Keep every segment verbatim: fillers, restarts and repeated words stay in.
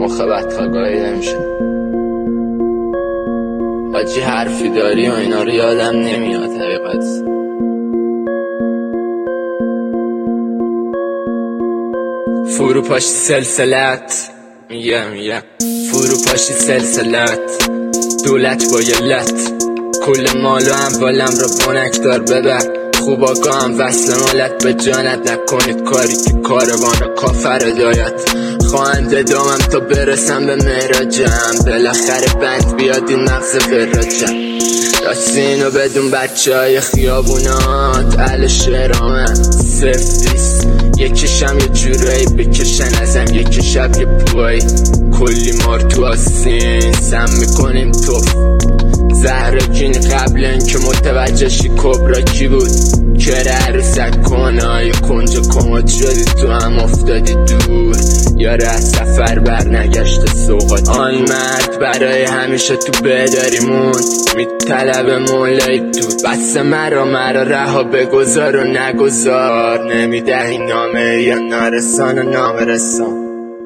مخ بدخواه گاهیده میشه. حاجی حرفی داری و اینا رو یادم نمیاد حقیقت. فروپاشی سلسلت میگم میگم فروپاشی سلسلت دولت با یلت کل مال و اموالم را بنکدار ببر خوب آگاهم وصل مالت به جانت نکنید کاری که کاروان کافر دایت خواهنده دامم تا برسم به مهراجم بالاخره بند بیاد این مغز فراجم راستی اینو بدون بچه های خیابونات اهل شهرامن سفیس یکیشم یه جورایی بکشن ازم یکی شب یه پوهایی کلی مار تو آسین سم میکنیم توف زهراکین قبل این که متوجه شی کبرا کی بود کره عروسک کنای کنج کمد شدی تو هم افتادی دور یاره از سفر بر نگشت سوقات آن مرد برای همیشه تو بداری موند میطلب مولای دود بس مرا مرا رها بگذار و نگذار نمیدهی نامه یا نارسان و نامرسان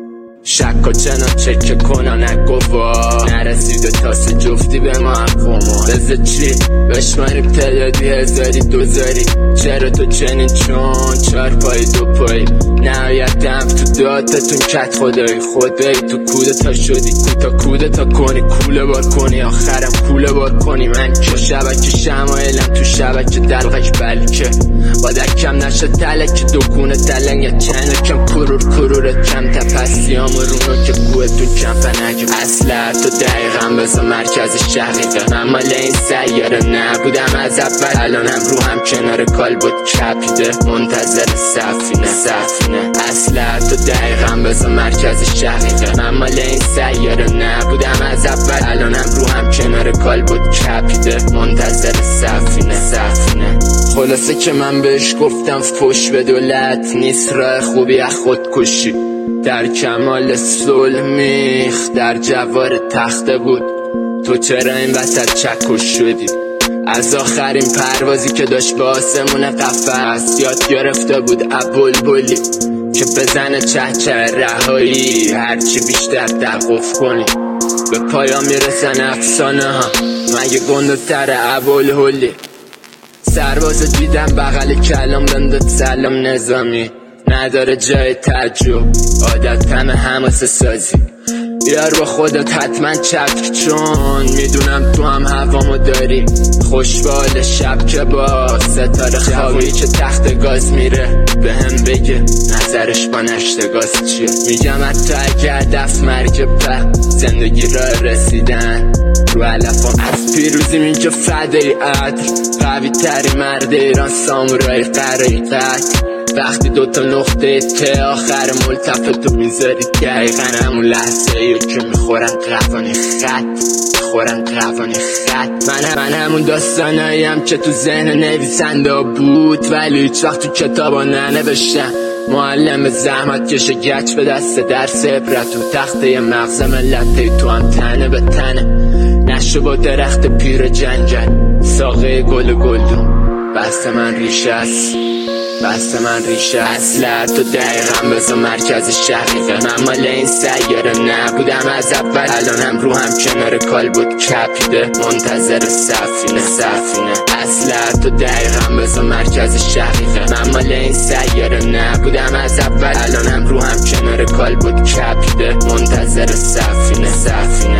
شک و چنان چکه کنن نگوار نرسیده تاس جفتی به ما اقواما بزه چی؟ بشماریم تعدادی هزاری دوزاری چرا تو چنین چون چار پای دو پای نهایت هم تو داتتون کت خدایی خدایی تو کوده تا شدی کوتا کوده تا کنی کوله بار کنی آخرم کوله بار کنی من که شبکه شمایلم تو شبکه دلغش بلکه با دکم نشه تلکه دکونه تلنگ چنه کم کرور کرورت کم تپسیام رونو که گوهتون کم فنگم اصلا تو دقیقم بزا مرکز شقیقه من مال این سیاره نبودم از اول الانم رو هم کنار کال بود کپیده منتظر سفینه سفینه اصلا تو دقیقم بزا مرکز شقیقه من مال این سیاره نبودم از اول الانم رو هم کنار کال بود کپیده منتظر سفینه سفینه خلاصه که من بهش گفتم فوش به دولت نیست راه خوبی از خودکشی در کمال صلح میخ در جوار تخته بود تو چرا این وسط چکش شدی از آخرین پروازی که داشت به آسمون قفس یاد گرفته بود ابوالبلی که بزنه چه چه رهایی هرچی بیشتر توقف کنی به پایان میرسن افسانه ها مگه گنده‌تر ابوالهلی سرباز دیدم بغل کلام بندد سلام نظامی نداره جای تعجب عادت همه حماسه سازی بیار با خودت حتما چتر چون میدونم تو هم هوامو داری خوشبال شب که با ستاره خوابی که تخت گاز میره به هم بگه نظرش با نشت گاز چیه میگم حتی اگه هدف مرگ په زندگی را رسیدن رو علفان از پیروزیم اینجا فدای عدل قوی تری مرد ایران سامورای قرایی قتل وقتی دوتا نقطه ته آخر ملتفتو میذاری دقیقا همون لحظه ایو که میخورن قوانی خط میخورن قوانی خط من, من همون داستاناییم که تو ذهن نویسنده بود ولی هیچ وقت تو کتابا ننوشتم معلم زحمت کشه گچ به دست درس عبرت و تخته مغز ملت تو هم تنه به تنه نشو با درخت پیر جنگل ساقه گل گلدون بست من ریشه است بست من ریشه اصلا تو دقیقم بزا مرکز شقیقه من مال این سیاره نبودم از اول الانم رو هم کنار کال بود کپیده منتظر سفینه سفینه اصلا تو دقیقم بزا مرکز شقیقه من مال این سیاره نبودم از اول الانم رو هم کنار کال بود کپیده منتظر سفینه سفینه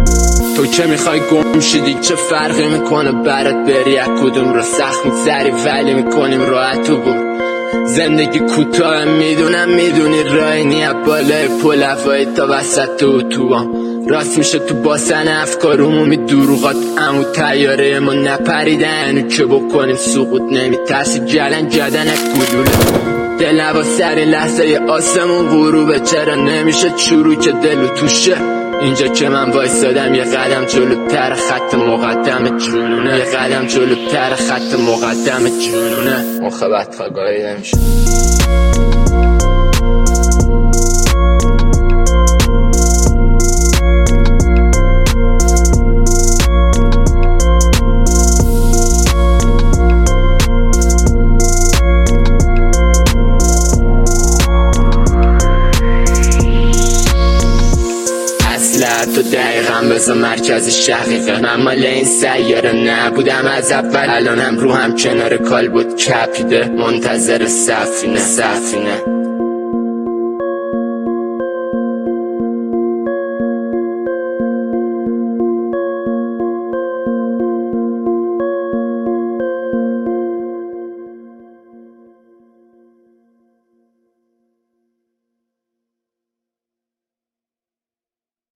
تو که میخوای گم شدی چه فرقی میکنه برات بری از کدوم رو سخت میگذری ولی میکنیم راحت و بود زندگی کوتاه میدونم میدونی رای نیه بالای پل هوایی تا وسط اتوبان راست میشه تو باسن افکارمون دروغات امو تیاره ما نپریدن که بکنیم سقوط نمیترسی جلن جدنک گلوله دل نبا سری لحظه ی آسمون غروبه چرا نمیشه چروک دلو توشه اینجا که من وایستادم یه قدم جلوتر خط مقدم جنونه یه قدم جلوتر خط مقدم جنونه مخ بدخواه گاهیده میشه. بر تو دقیقا بذار مرکز شقیقه. من مال این سیاره نبودم از اول، الانم رو هم کنار کال بود کپیده منتظر سفینه سفینه